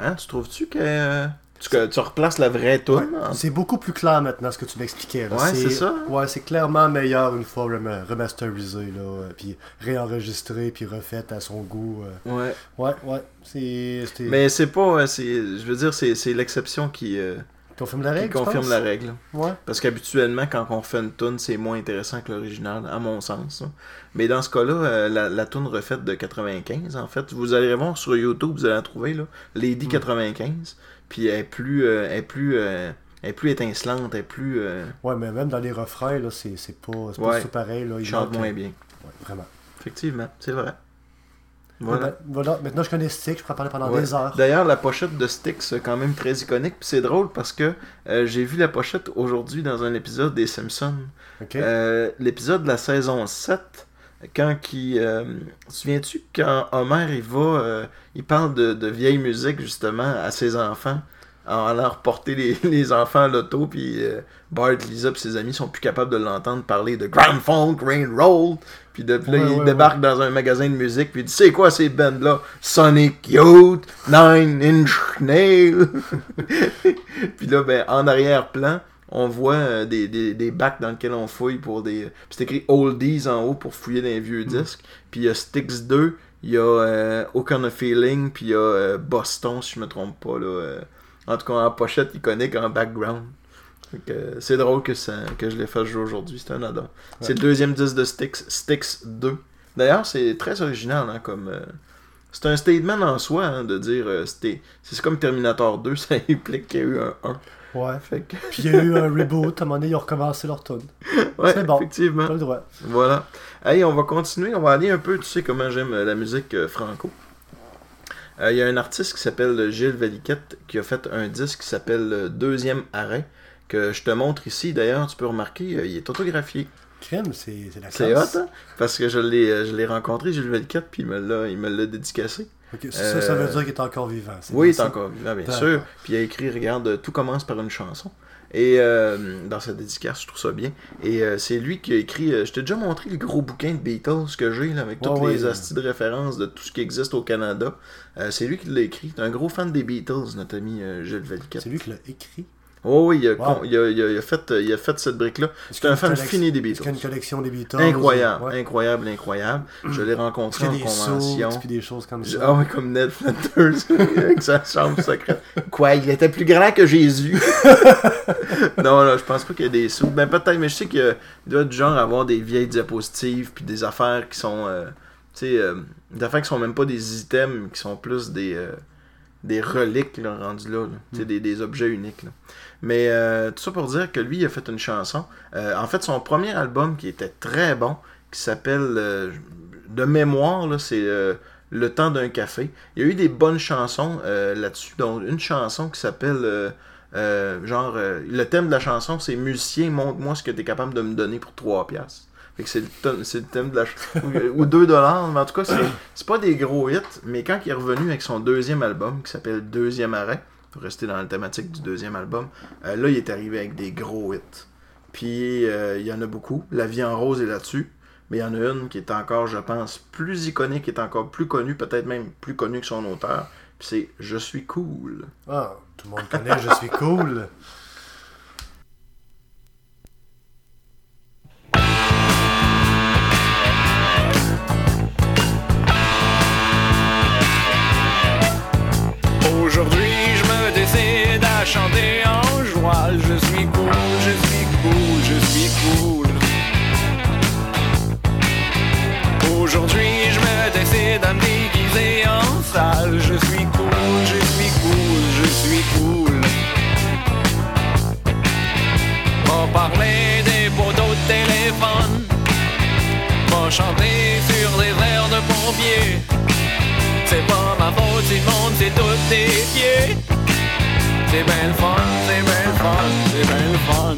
Hein, tu trouves-tu que euh, tu, que tu replaces la vraie toune? Ouais. en- C'est beaucoup plus clair maintenant ce que tu m'expliquais. là. Ouais, c'est ça. Ouais, c'est clairement meilleur une fois rem- remasterisé, là, euh, puis réenregistré, puis refait à son goût. euh. Ouais. Ouais, ouais. C'est. c'était- Mais c'est pas. euh, c'est, je veux dire, c'est, c'est l'exception qui, euh, Confirme la qui règle, tu confirme penses? la règle. Ouais. Parce qu'habituellement, quand on fait une tune, c'est moins intéressant que l'original, à mon sens. hein. Mais dans ce cas-là, euh, la, la tune refaite de quatre-vingt-quinze, en fait, vous allez voir sur YouTube, vous allez la trouver, là, Lady Mm. quatre-vingt-quinze. Puis elle est plus, euh, elle est plus, euh, elle est plus étincelante, elle est plus. Euh, Ouais, mais même dans les refrains, là, c'est c'est pas, c'est pas Ouais. du tout pareil. Là. Il chante manque- moins bien. Ouais, vraiment. Effectivement, c'est vrai. Voilà. Voilà. voilà. Maintenant, je connais Stick, je pourrais parler pendant Ouais. des heures. D'ailleurs, la pochette de Styx est quand même très iconique. Puis c'est drôle parce que euh, j'ai vu la pochette aujourd'hui dans un épisode des Simpsons. Ok. Euh, l'épisode de la saison sept, quand qui euh, te souviens-tu quand Homer il va, euh, il parle de, de vieille musique justement à ses enfants, en allant reporter les, les enfants à l'auto, puis euh, Bart, Lisa et ses amis sont plus capables de l'entendre parler de Grand Funk, Rain Roll, puis de, puis là, Ouais, il ouais, débarque dans un magasin de musique, puis il dit c'est quoi ces bands-là? Sonic Youth, Nine Inch Nails. Puis là, ben, en arrière-plan, on voit euh, des, des, des bacs dans lesquels on fouille pour des. Puis c'est écrit Oldies en haut pour fouiller dans les vieux disques. Puis il y a Styx deux, il y a euh, Aucun Feeling, puis il y a euh, Boston, si je me trompe pas. Là, euh. En tout cas, en pochette iconique, en background. Fait que, euh, c'est drôle que, ça, que je l'ai fait jouer aujourd'hui, c'est un adon. C'est le deuxième disque de Styx, Styx deux. D'ailleurs, c'est très original, hein, comme. euh, C'est un statement en soi, hein, de dire. euh, c'était, c'est comme Terminator deux, ça implique qu'il y a eu un un. Ouais. Fait que, Puis il y a eu un reboot, à un moment donné, ils ont recommencé leur tune. ouais, C'est bon. effectivement. Pas le droit. Voilà. Hey, on va continuer, on va aller un peu, tu sais comment j'aime euh, la musique euh, franco. Euh, Il y a un artiste qui s'appelle Gilles Valiquette qui a fait un disque qui s'appelle euh, Deuxième Arrêt, que je te montre ici. D'ailleurs, tu peux remarquer, euh, il est autographié. Crème, c'est c'est la C'est classe. hot, hein? Parce que je l'ai, euh, je l'ai rencontré, Gilles Valiquette, puis il me l'a, il me l'a dédicacé. Ok, ça, ça Euh, veut dire qu'il est encore vivant. c'est Oui, il bien est ça? encore vivant, bien D'accord. sûr. Puis il a écrit, regarde, euh, tout commence par une chanson. Et euh, dans sa dédicace, je trouve ça bien. Et euh, c'est lui qui a écrit. euh, je t'ai déjà montré le gros bouquin de Beatles que j'ai, là, avec toutes Ouais, les ouais. astis de référence de tout ce qui existe au Canada. Euh, c'est lui qui l'a écrit. C'est un gros fan des Beatles, notre ami euh, Gilles Valiquette. C'est lui qui l'a écrit. Oh oui, il a, Wow. con- il a, il a- il a fait, il a fait cette brique-là. Est-ce C'est un qu'il y a fan une collec- fini des Est-ce qu'il y a une Beatles. collection des Beatles? Incroyable, Ouais. incroyable, incroyable. Je l'ai Est-ce rencontré qu'il y en a des convention. sauts, puis des choses comme ça? Ah oui, comme Ned Flanders avec sa chambre secrète. Quoi, il était plus grand que Jésus. Non, là, je pense pas qu'il y a des sous. Ben peut-être, mais je sais qu'il y a- il doit être du genre avoir des vieilles diapositives puis des affaires qui sont, euh, tu sais, euh, des affaires qui sont même pas des items, qui sont plus des, euh, des reliques là, rendues là, là. Tu sais, des, des objets uniques. Là. Mais euh, tout ça pour dire que lui, il a fait une chanson. Euh, en fait, son premier album qui était très bon, qui s'appelle euh, de mémoire, là, c'est euh, Le temps d'un café. Il y a eu des bonnes chansons euh, là-dessus, dont une chanson qui s'appelle euh, euh, genre euh, le thème de la chanson c'est musicien, montre-moi ce que tu es capable de me donner pour trois piastres. Fait que c'est le, thème- c'est le thème de la chanson. Ou deux dollars, mais en tout cas, c'est, c'est pas des gros hits, mais quand il est revenu avec son deuxième album qui s'appelle Deuxième Arrêt, pour rester dans la thématique du deuxième album, euh, là il est arrivé avec des gros hits. Puis euh, il y en a beaucoup. La vie en rose est là-dessus. Mais il y en a une qui est encore, je pense, plus iconique, qui est encore plus connue, peut-être même plus connue que son auteur. Puis c'est Je suis cool. Ah, tout le monde connaît, je suis cool. Aujourd'hui, je me décide à chanter en joie. Je suis cool, je suis cool, je suis cool. Aujourd'hui, je me décide à me déguiser en sale. Je suis cool, je suis cool, je suis cool. On parlait des poteaux de téléphone. On chanter sur des airs de pompiers. C'est pas ma faute si le monde c'est tous des pieds. C'est ben le fun, c'est ben le fun, c'est ben le fun.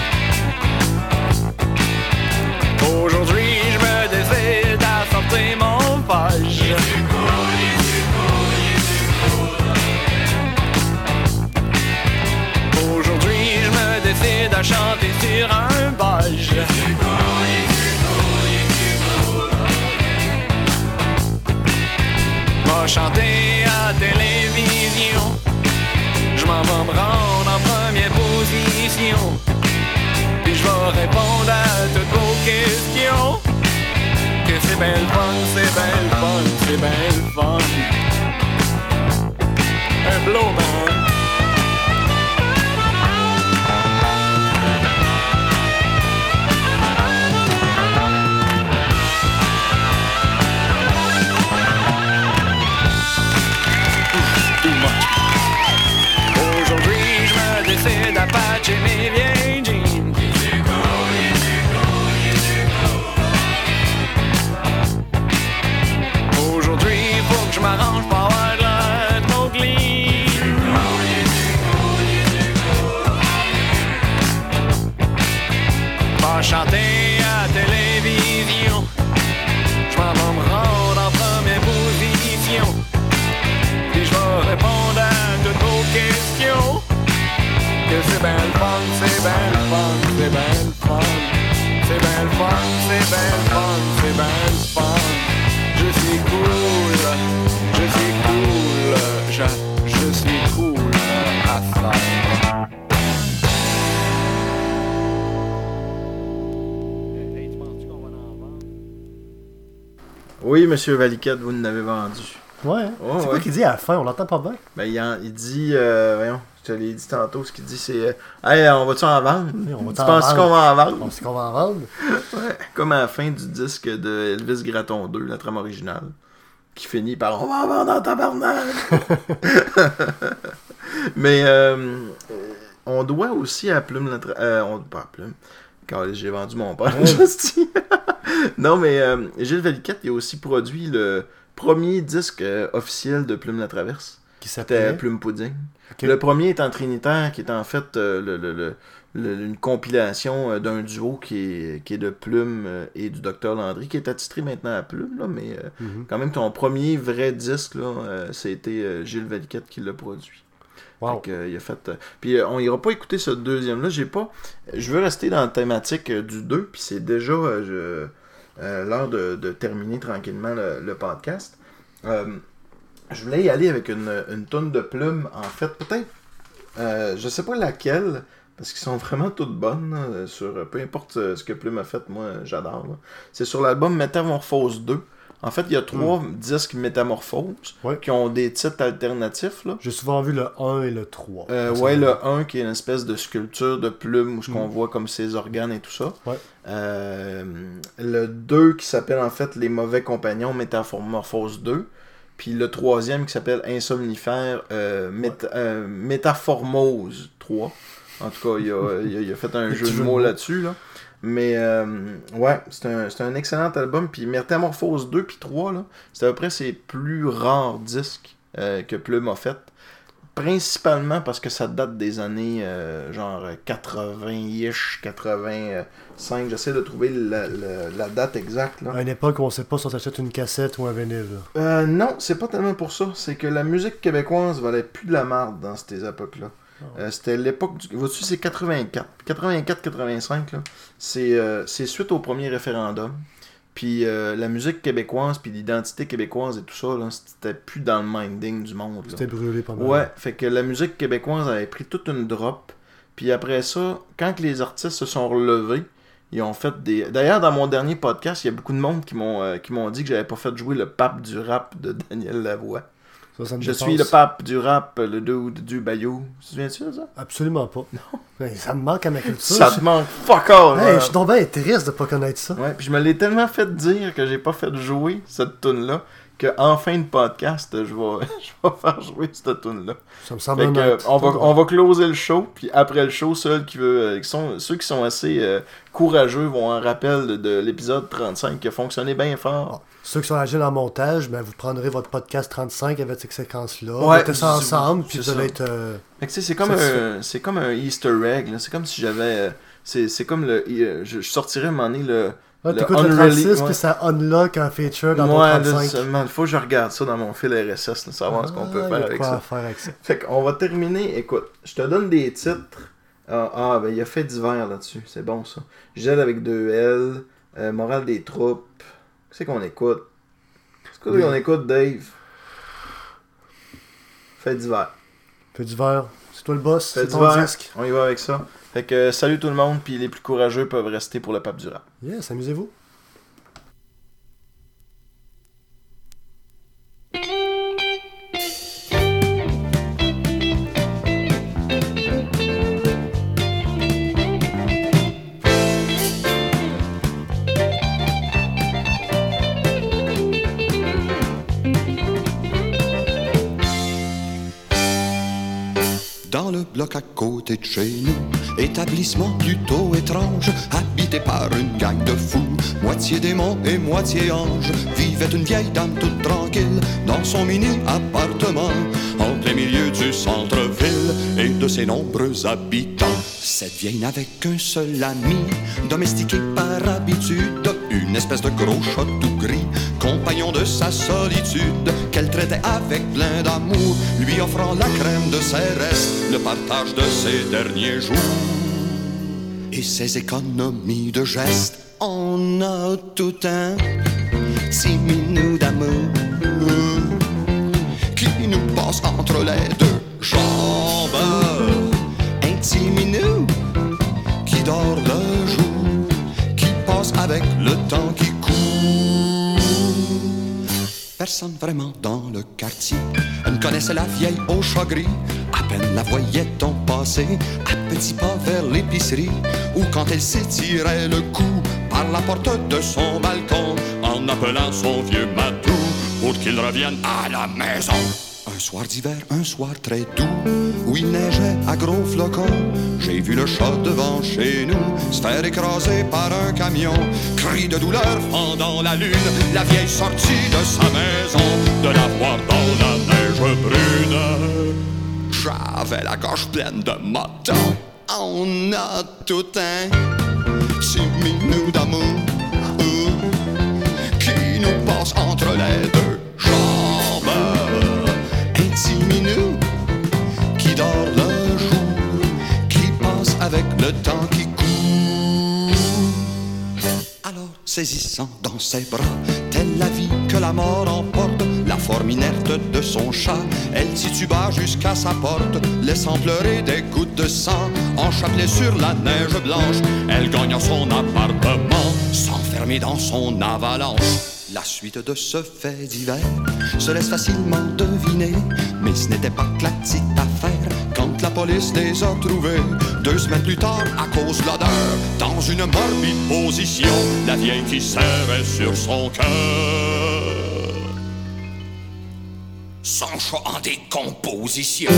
Aujourd'hui je me décide à sortir mon page. Aujourd'hui je me décide à chanter sur un bage. Va chanter à télévision. vais répondre à toutes vos questions. Que c'est bien le fun, c'est bien le fun, c'est bien le fun. Un blow, man. Aujourd'hui, je me décide à patcher mes vieilles jeans. Aujourd'hui, faut que je m'arrange pour avoir de l'air trop clean. Pas chanter à la télévision. Je m'en vais me rendre en première position. Puis je vais répondre à toutes vos questions. Que c'est bien le fun, c'est bien le fun, c'est bien le fun. C'est bien le fun, c'est bien le fun, c'est bien le fun. Je suis cool, je suis cool, je, je suis cool à faire. Hey, tu penses-tu qu'on va en vendre? Oui, monsieur Valiquette, vous nous avez vendu. Ouais. hein? Oh, c'est quoi ouais. qu'il dit à la fin? On l'entend pas bien. Ben, il, en- il dit, euh, voyons, je te l'ai dit tantôt, ce qu'il dit, c'est euh, hey, on va-tu en vendre? Oui, on va Tu t'en penses vendre. qu'on va en vendre? On sait qu'on va en vendre. Ouais, comme à la fin du disque de Elvis Gratton deux, la trame originale, qui finit par on va en vendre en tabarnak! Mais euh, on doit aussi à Plume la tra- euh, on, pas à Plume. Quand j'ai vendu mon père, Ouais. Justy. Non, mais euh, Gilles Valiquette, il a aussi produit le premier disque euh, officiel de Plume la Traverse. Qui C'était s'appelait. Plume Pudding. Ok. Le premier est en Trinitaire, qui est en fait euh, le, le- le- le- une compilation euh, d'un duo qui est, qui est de Plume euh, et du Docteur Landry, qui est attitré maintenant à Plume, là, mais euh, Mhm. quand même ton premier vrai disque, là, euh, c'était euh, Gilles Valiquette qui l'a produit. Wow. Fait que, euh, il a fait, euh, puis euh, on ira pas écouter ce deuxième-là, j'ai pas... Je veux rester dans la thématique euh, du deux, puis c'est déjà euh, je- euh, l'heure de, de terminer tranquillement le, le podcast. Euh, je voulais y aller avec une, une tonne de plumes, en fait, peut-être, euh, je sais pas laquelle, parce qu'ils sont vraiment toutes bonnes, là, sur peu importe euh, ce que Plume a fait, moi j'adore. là. C'est sur l'album Métamorphose deux. En fait, il y a trois disques Métamorphose Ouais. qui ont des titres alternatifs. Là. J'ai souvent vu le un et le trois. Euh, Ça, ouais, ça- le un qui est une espèce de sculpture de plume où ce qu'on Mm. voit comme ses organes et tout ça. Ouais. Euh, le deux qui s'appelle en fait Les Mauvais Compagnons Métamorphose deux. Puis le troisième qui s'appelle Insomnifère euh, Méta- euh, Métaformose trois. En tout cas, il a, il a, il a fait un Le jeu petit de jeu de mots mots. là-dessus. Là. Mais euh, ouais, c'est un, c'est un excellent album. Puis Métamorphose deux puis trois, là, c'est à peu près ses plus rares disques euh, que Plume a fait. Principalement parce que ça date des années euh, genre quatre-vingts-ish, quatre-vingt-cinq. J'essaie de trouver la, la- la date exacte. Là. À une époque où on sait pas si on s'achète une cassette ou un vinyle. là. Euh, non, c'est pas tellement pour ça. C'est que la musique québécoise valait plus de la marde dans ces époques-là. Euh, c'était l'époque du... Vois-tu, c'est quatre-vingt-quatre. quatre-vingt-quatre quatre-vingt-cinq, là. C'est, euh, c'est suite au premier référendum. Puis euh, la musique québécoise, puis l'identité québécoise et tout ça, là, c'était plus dans le minding du monde. là. C'était brûlé pendant. Ouais, fait que la musique québécoise avait pris toute une drop. Puis après ça, quand que les artistes se sont relevés, ils ont fait des... D'ailleurs, dans mon dernier podcast, il y a beaucoup de monde qui m'ont euh, qui m'ont dit que j'avais pas fait jouer le pape du rap de Daniel Lavoie. Ça, ça me Je dépasse. suis le pape du rap, le dude du bayou. Tu te souviens-tu de ça? Absolument pas. Non. Ça me manque à ma culture. Ça te manque fuck all! Hey, man. je suis donc bien triste de pas connaître ça. Ouais, puis je me l'ai tellement fait dire que j'ai pas fait jouer cette tune là que en fin de podcast, je vais, je vais faire jouer cette tune là. Ça me semble Fait que, honnête. euh, on, va, Pas on va closer le show, puis après le show, ceux qui, veut, euh, qui sont, ceux qui sont assez euh, courageux vont en rappel de, de l'épisode trente-cinq qui a fonctionné bien fort. Ceux qui sont agents en montage, ben, vous prendrez votre podcast trente-cinq avec cette séquence-là. Ouais, mettez ça c'est- ensemble, c'est puis vous allez ça. être. euh, Fait que, tu sais, c'est comme, Ça, un, c'est comme un Easter egg, là. C'est comme si j'avais... euh, c'est, c'est comme le... euh, je, je sortirais à un moment donné le... Ah, le t'écoutes le unreleased- trente-six, ouais. puis ça unlock un feature dans ton Ouais, là, trente-cinq. seulement, il faut que je regarde ça dans mon fil R S S, là, savoir ce qu'on peut Ah, y a faire de avec quoi ça. faire avec ça. Fait qu'on va terminer. Écoute, je te donne des titres. Ah, ah, ben il y a fait divers là-dessus. C'est bon ça. Gel avec deux L. Euh, Morale des troupes. Qu'est-ce qu'on écoute? Qu'est-ce qu'on écoute, Dave? Fait divers. Fait d'hiver. C'est toi le boss, Fait c'est ton divers. disque. On y va avec ça. Fait que euh, salut tout le monde, puis les plus courageux peuvent rester pour le pape du rap. Yes, amusez-vous. Dans le bloc à côté de chez nous, établissement plutôt étrange, habité par une gang de fous, moitié démon et moitié ange, vivait une vieille dame toute tranquille dans son mini-appartement, en plein milieu du centre-ville et de ses nombreux habitants. Cette vieille n'avait qu'un seul ami, domestiqué par habitude, une espèce de gros chat tout gris, compagnon de sa solitude, qu'elle traitait avec plein d'amour, lui offrant la crème de ses restes, le partage de ses derniers jours et ses économies de gestes. On a tout un petit minou d'amour qui nous passe entre les deux jambes. Un petit minou qui dort le jour, qui passe avec le temps qui court. Personne vraiment dans le quartier ne connaissait la vieille au chat gris. À peine la voyait-on passer à petits pas vers l'épicerie, ou quand elle s'étirait le cou par la porte de son balcon en appelant son vieux matou pour qu'il revienne à la maison. Un soir d'hiver, un soir très doux, où il neigeait à gros flocons, j'ai vu le chat devant chez nous se faire écraser par un camion. Cri de douleur fendant la lune, la vieille sortie de sa maison, de la voir dans la neige brune. J'avais la gorge pleine de motons. On a tout un petit minou d'amour qui nous passe entre les deux jambes. Un petit minou qui dort le jour, qui passe avec le temps qui court. Alors saisissant dans ses bras, telle la vie que la mort emporte, la forme inerte de son chat, elle tituba jusqu'à sa porte, laissant pleurer des gouttes de sang, enchapelée sur la neige blanche. Elle gagna son appartement, s'enfermer dans son avalanche. La suite de ce fait divers se laisse facilement deviner, mais ce n'était pas que la petite affaire quand la police les a trouvés. Deux semaines plus tard, à cause de l'odeur, dans une morbide position, la vieille qui serrait sur son cœur, son chat en décomposition.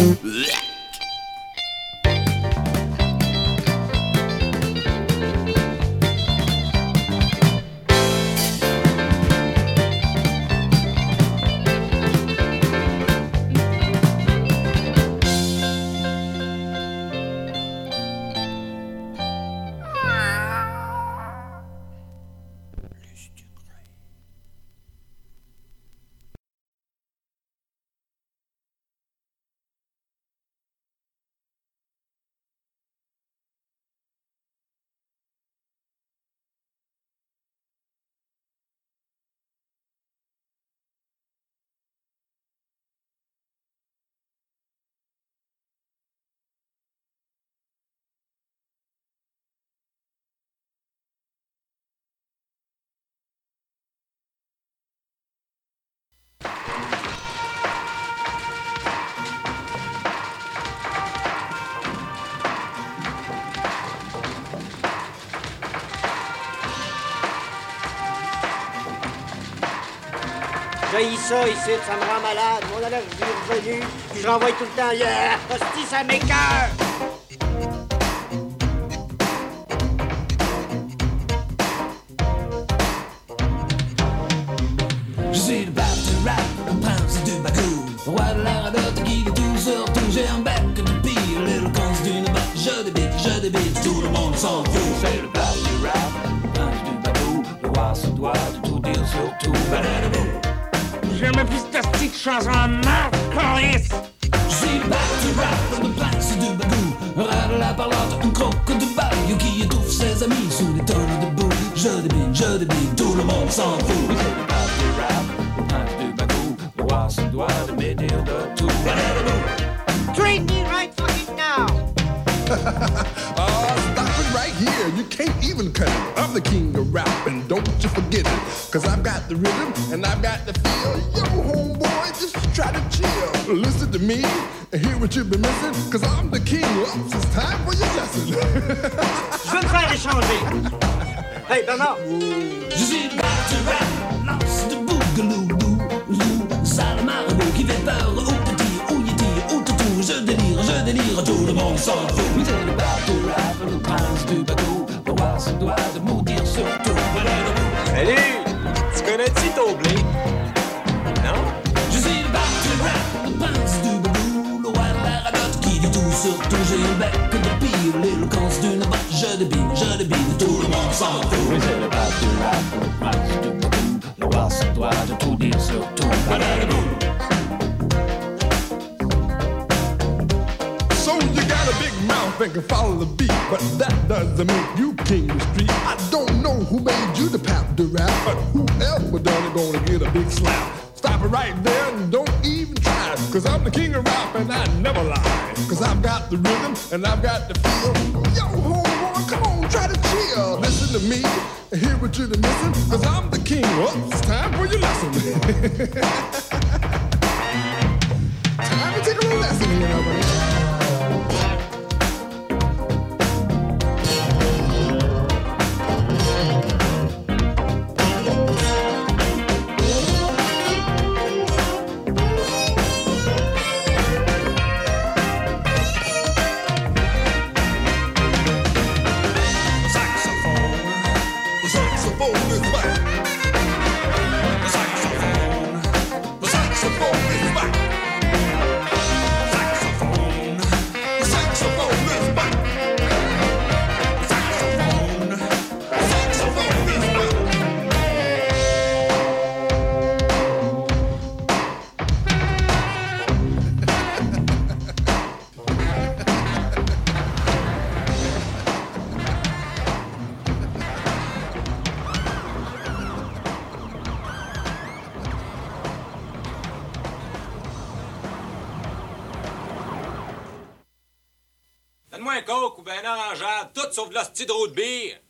J'haïs ça ici, ça me rend malade. Mon allergie est revenue, puis je renvoie tout le temps. Yeah! Hostie, ça m'écoeure! Je suis le batteur du rap, le prince du bagou. Roi de la radote qui est tout sur tout. J'ai un bec de pire, little cons d'une batte. Je débite, je débite, tout le monde s'en fout. C'est le batteur du rap, le prince du bagou. Le roi se doit de tout dire sur tout. Badadabou. J'ai ma piste de petite chanson en marre, Coris! Je suis le batteur du rap, le prince du bagou. Rare la parlotte, un croque de bague qui étouffe ses amis sous les tonnes de boue. Je débite, je débite, tout le monde s'en fout. C'est le batteur du rap, le prince du bagou. Le roi se doit de médire de tout. Badadabou. Treat me right fucking now! Oh, rap, and don't you forget it. Cause I've got the rhythm and I've got the feel. Yo, homeboy, just try to chill. Listen to me and hear what you've been missing. Cause I'm the king. Oops, it's time for your lesson. Je veux me faire échanger. Hey, Bernard. Je suis le gars du rap, lance de bougalou, lou, sale marabout qui fait peur aux petits, aux yétis, aux toutous. Je délire, je délire, tout le monde s'en fout. Oui, c'est le gars du rap, le prince du bateau. Le roi se doit de maudire surtout. Salut! Tu connais Tito Blé? Non? Je suis le gars du rap, le prince du bateau. Le roi de la radote qui dit tout surtout. J'ai le bec de pire, l'éloquence d'une botte. Je débine, je débine, tout le monde s'en fout. Oui, c'est le gars du rap, le prince du bateau. Le roi se doit de tout dire surtout. So you got a big mouth and can follow the beat, but that doesn't make you king of the street. I don't know who made you the pap the rap, but whoever done it gonna get a big slap. Stop it right there and don't even try, cause I'm the king of rap and I never lie. Cause I've got the rhythm and I've got the feel. Yo, homeboy, come on, try to chill. Listen to me and hear what you're missing, cause I'm the king. Well, it's time for your lesson. Time to take a little lesson here, everybody. Donne-moi un coke ou ben un orangeade, tout sauf de l'hostie de roue de bière.